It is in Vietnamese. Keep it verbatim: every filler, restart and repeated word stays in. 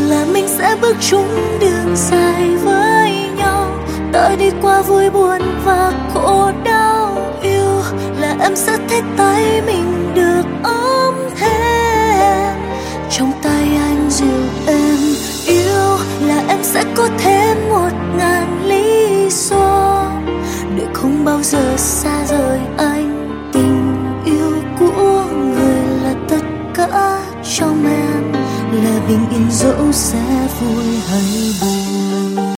là mình sẽ bước chung đường dài với nhau, ta đi qua vui buồn và khổ đau. Yêu là em sẽ thấy tay mình được ấm thêm trong tay anh dìu em. Yêu là em sẽ có thêm một ngàn lý do để không bao giờ xa rời anh. Tình yêu của người là tất cả trong em, là bình yên dẫu sẽ vui hay buồn.